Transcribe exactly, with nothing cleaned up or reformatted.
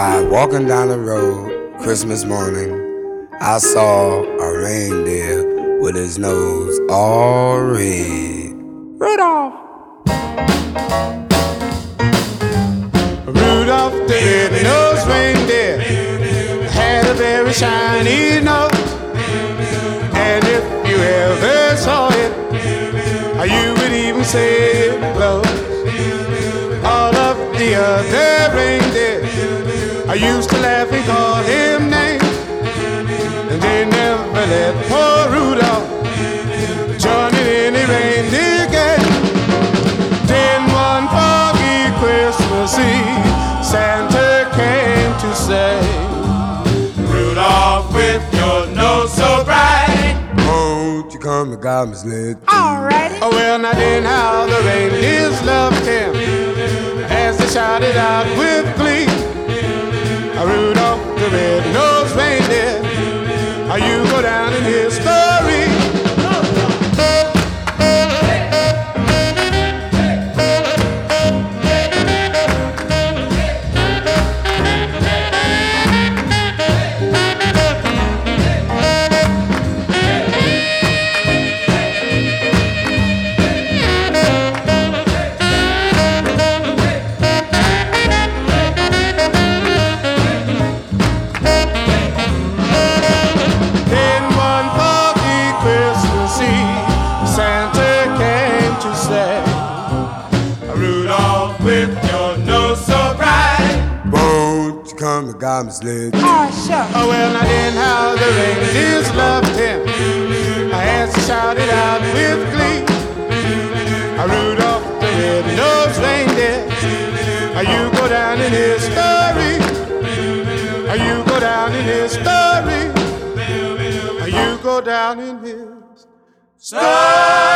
While walking down the road Christmas morning, I saw a reindeer with his nose all red. Rudolph! Rudolph the red-nosed reindeer had a very shiny nose, and if you ever saw it, you would even say it glows. All of the other reindeer I used to laugh and call him names, and they never let poor Rudolph join in any reindeer game. Then one foggy Christmas Eve, Santa came to say, Rudolph, with your nose so bright, won't you come to guide my sled? Alrighty. oh well, now then how the reindeers loved him as they shouted out with glee, Rudolph the red-nosed reindeer, you go down in history. Come to guide my sled. Oh, sure. Oh, well, now then how the reindeers loved him as he shouted out with glee, Rudolph the red-nosed reindeer, you go down in history. You go down in history. You go down in his story.